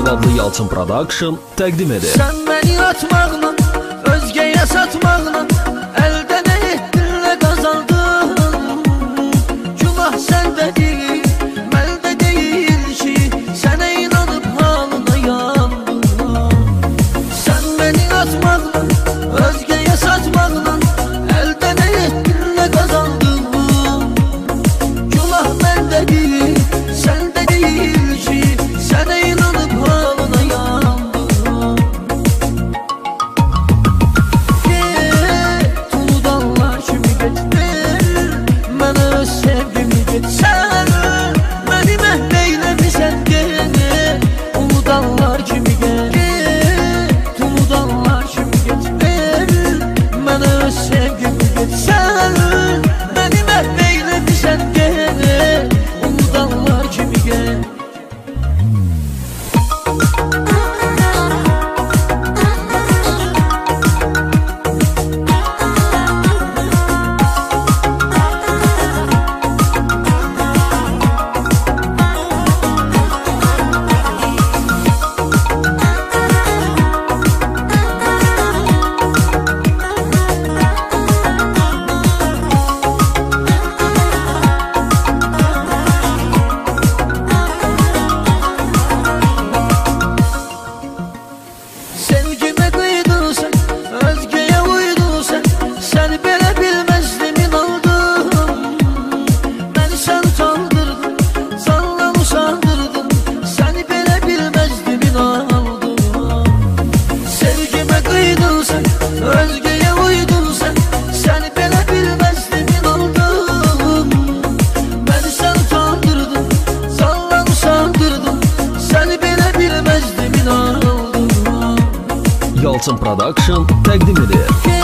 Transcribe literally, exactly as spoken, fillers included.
adlı Yalçın Production təqdim edir. Sən məni atmaqla, özgəyə satmaqla, əldə nə etdin, nə qazandın? Günah səndə deyil, məndə deyil ki, sənə inanıb halına yandım. Sən məni atmaqla, özgəyə satmaqla, əldə nə etdin, nə qazandın? Günah məndə deyil, səndə deyil ki, sənə inanıb halına yandım. Tuludanlar kimi getdin, mənə öz sevgimi getsən, məni məhv eyləmisən gene. Tuludanlar kimi getdin, tuludanlar kimi getdin, mənə öz sevgimi getsən, məni məhv eyləmisən gene. Tuludanlar kimi getdin. Sevgimə qıydın sən, özgəyə uydun sən, səni belə bilməzdim, inandım. Məni sən utandırdın, canla usandırdın, səni belə bilməzdim, inandım. Sevgimə qıydın sən, özgəyə uydun sən, səni belə bilməzdim, inandım. Məni sən utandırdın, canla usandırdın, səni belə bilməzdim, inandım. Yalçın Production təqdim edir.